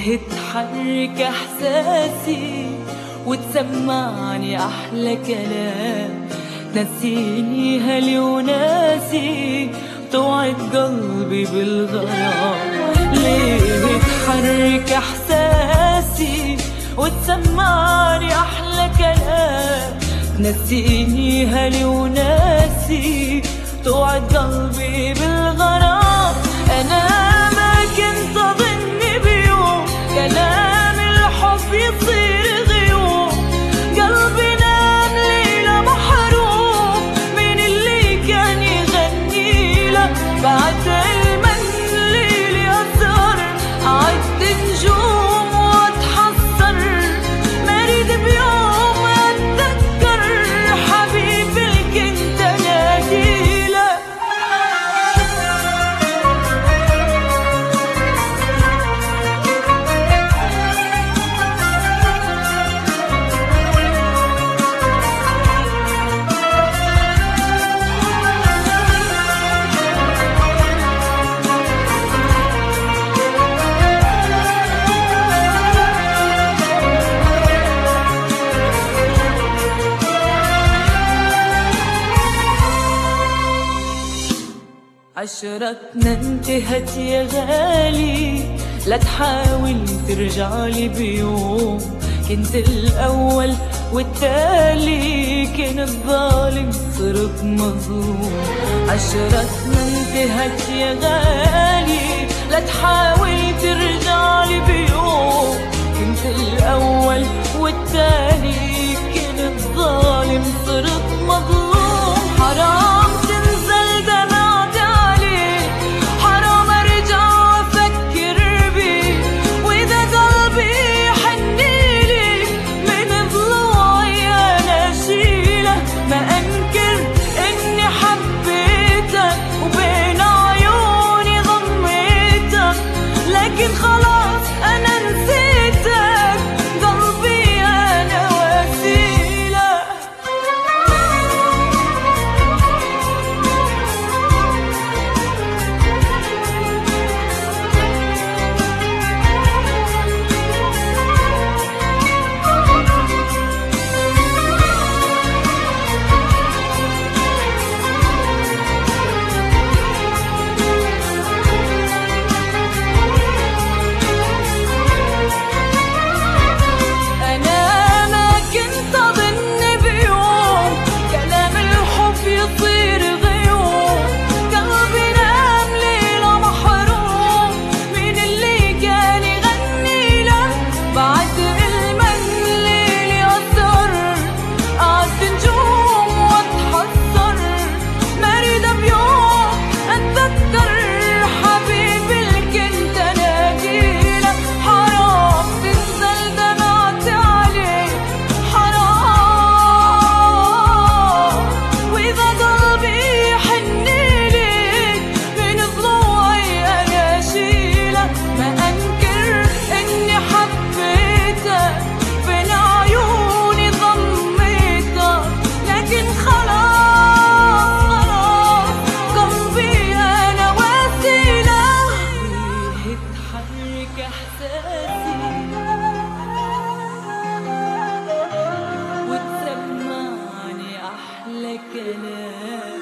ليه تحرك احساسي وتسمعني احلى كلام، نسيني هلي وناسي توعد قلبي بالغرام. ليه تحرك احساسي وتسمعني احلى كلام، نسيني هلي وناسي توعد قلبي بالغرام. انا ما كنت اظن بيوم كلام الحب يصير غيوم، قلبي نام ليلة محروم من اللي كان يغني له. بعد الليل يسهر عد نجوم واتحسر، مريد بيوم اتذكر حبيبي اللي كنت انادي له. عشرتنا انتهت يا غالي، لا تحاول ترجعلي بيوم. كنت الأول والتالي، كان الظالم صرت مظلوم. عشرتنا انتهت يا غالي، لا تحاول ترجعلي بيوم. كنت الأول والتالي، كان الظالم صرت مظلوم. حرام تنزل دمعتي عليه، حرام ارجع افكر بيه، واذا قلبي يحنيلي من ضلوعي انا شيله. ما انكر اني حبيتك وبين عيوني ضميتك، لكن خلاص انا نسيتك، قلبي انا وسيله. وتسمعني أحلى كلام.